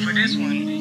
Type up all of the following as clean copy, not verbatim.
for this one.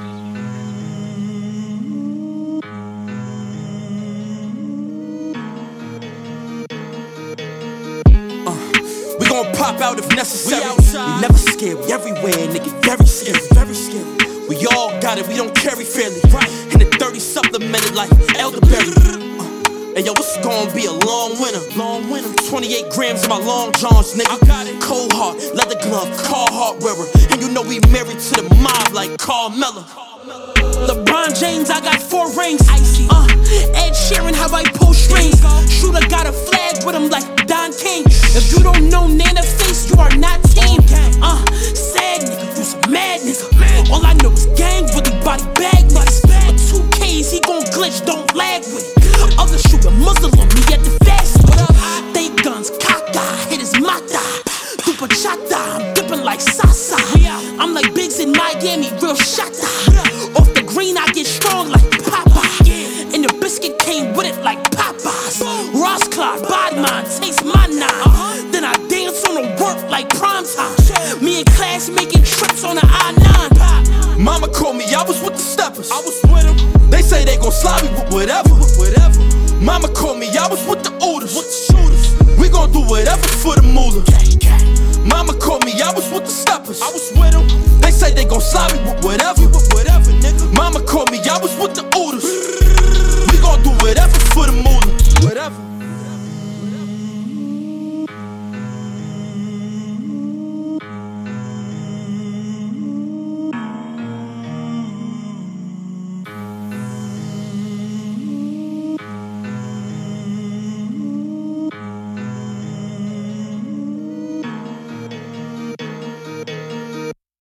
We gon' pop out if necessary. We never scared, we everywhere, nigga, very scary, very scary. We all got it, we don't carry fairly. And the 30 supplemented like elderberry. And yo, it's gon' be a long winter. 28 grams in my long johns, nigga. I got it. Cold heart, leather glove, Carhartt wearer. And you know we married to the mob like Carmella. LeBron James, I got 4 rings. Icy. Ed Sheeran, how I pull strings. Shooter got a flag with him like Don King. If you don't know Nana Face, you are not team. Sad nigga, do some madness. All I know is gang, really body bag niggas. For 2Ks, he gon' glitch, don't lag with it. Other shooter, Muslim, me at the fast. They guns, kaka, hit his mata. Dupa chata, I'm dipping like Sasa. I'm like Biggs in Miami, real shata. Off the green, I get strong like Papa. And the biscuit came with it like Popeyes. Ross Clark, body mine, taste my nine. Then I dance on the work like prime time. Me and class making trips on the I-9. Mama called me, I was with the steppers. I was with them. They say they gon' slide me with whatever. Mama called me, I was with the Ooders. We gon' do whatever for the moolah. Mama called me, I was with the steppers. I was with them. They say they gon' slide me with whatever.